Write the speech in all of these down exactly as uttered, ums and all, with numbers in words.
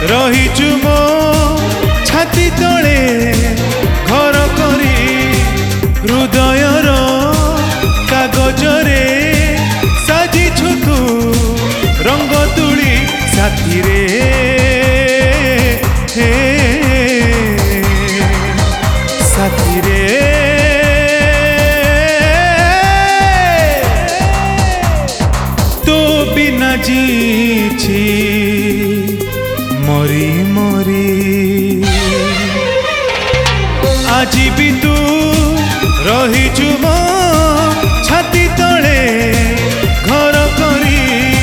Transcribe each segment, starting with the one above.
रहीचु मो छाती तले घर करी हृदयर कागजरे साजिछु तू रंग तुली साथी रे हे साथी रे तो बिना जीछि मरी मरी आज भी तू रहीचु मो छाती तले घर करी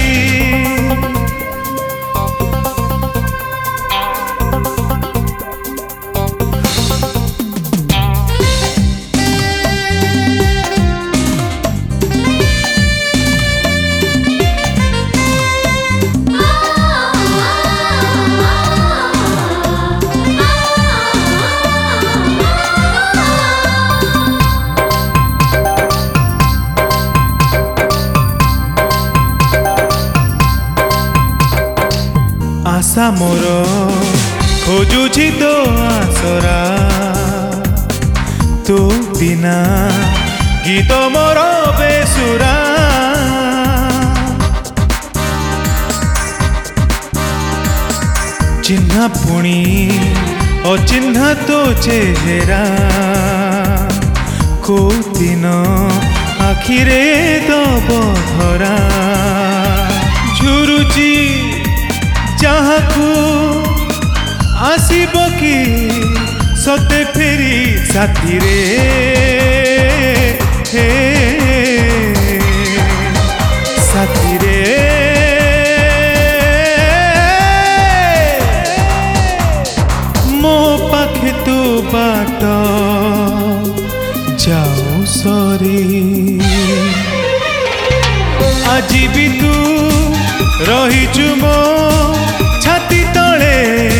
आशा मोर खोजुछि तो आसरा तू बिना गीत मोर बेसुरा चिन्हा पुणी अचिन्हा तो चेहरा को दिन आखिरे दब धरा झुरुची जहाकू आसीब कि सते फेरी साथी रे हे साथी रे मो पाखे तो बाट जाऊ सरी आज भी तू रहीचु मो छाती तले